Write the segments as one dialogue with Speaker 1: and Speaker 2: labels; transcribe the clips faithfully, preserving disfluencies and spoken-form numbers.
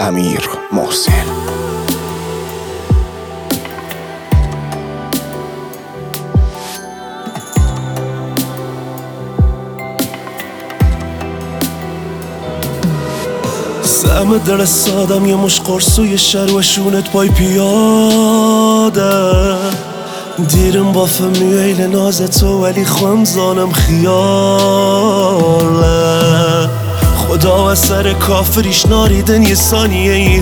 Speaker 1: امیر محسن.
Speaker 2: سهم دل سادم یه مش قرصوی شر و شونت پای پیاده دیرم با فمی ایل ناز تو ولی خواهم زانم خیاله خدا و سر کافریش ناریدن یه ثانیه ای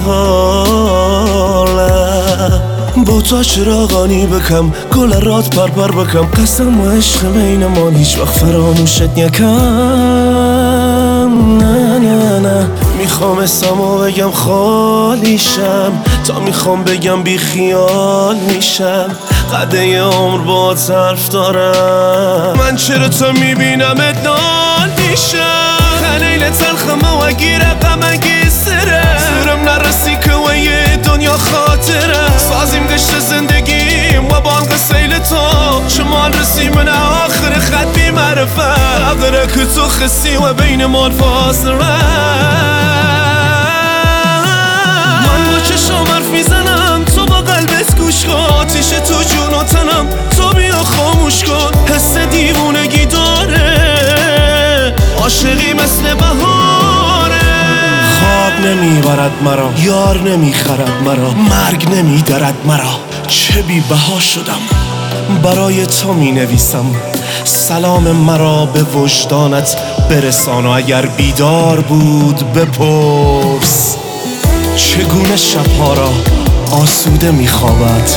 Speaker 2: حاله بوتا چراغانی بکم گل رات پر پر بکم قسم و عشق بینمان هیچ وقت فراموشت نکم. نه نه نه میخوام اسمو بگم خالیشم تا میخوام بگم بی خیال میشم قده عمر با طرف دارم من چرا تو میبینمت نال میشم خلیل تلخمه و گیره غمگی سره سرم نرسی که و یه دنیا خاطره سازیم گشت زندگیم و بانق سیل تو شمال رسی من آخر خط بی معرفه اقره که تو خسی و بین مال فاصله من با چشم حرف میزنم تو با قلبت گوش کن آتیش تو جون و تنم تو بیا خاموش کن حس دیوونگی داره عاشقی مثل بهاره خواب نمیبرد مرا یار نمیخرد مرا مرگ نمیدرد مرا چه بی بها شدم برای تو می نویسم سلام مرا به وجدانت برسان و اگر بیدار بود بپرس چگونه شبها را آسوده می خوابد.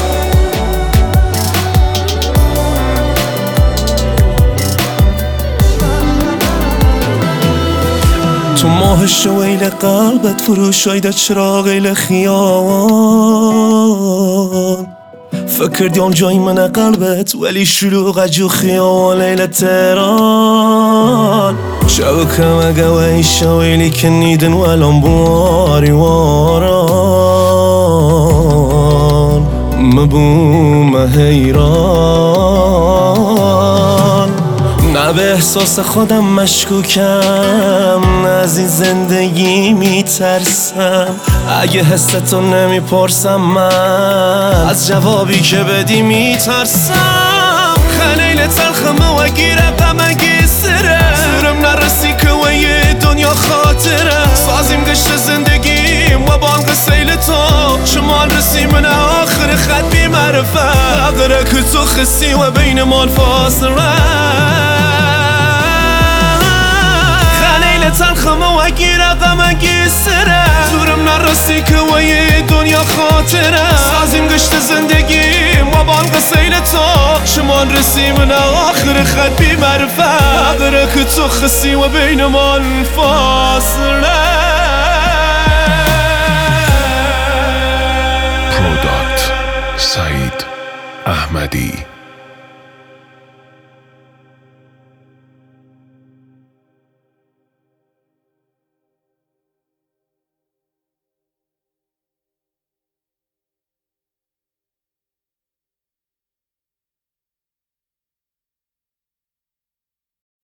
Speaker 2: تو ماه شویل قلبت فروش آیده چراغ ایل خیال فکر دیام جای من قلبت ولی شلوغ جو خیال ایل تهران شو کم اگه وی شویلی که نیدن ولم بواری واران مبوم حیران نه به احساس خودم مشکوکم از این زندگی میترسم اگه حستو نمیپرسم من از جوابی که بدی میترسم خلیل تلخمه و گیره غمگی سره سرم نرسی که و یه دنیا خاطره سازیم گشت زندگیم و بانق سیل تو شمال رسی من آخر خط بی معرفه اقره که تو خسی و بین مال فاصله تلخمه و گیره غمگی سره زورم نرسی که و یه دنیا خاطره سازیم گشت زندگیم و بانق سیل تو شمال رسی من آخر خط بی معرفه اقره که تو خسی و بین مال فاصله.
Speaker 1: پروداکت سعید احمدی.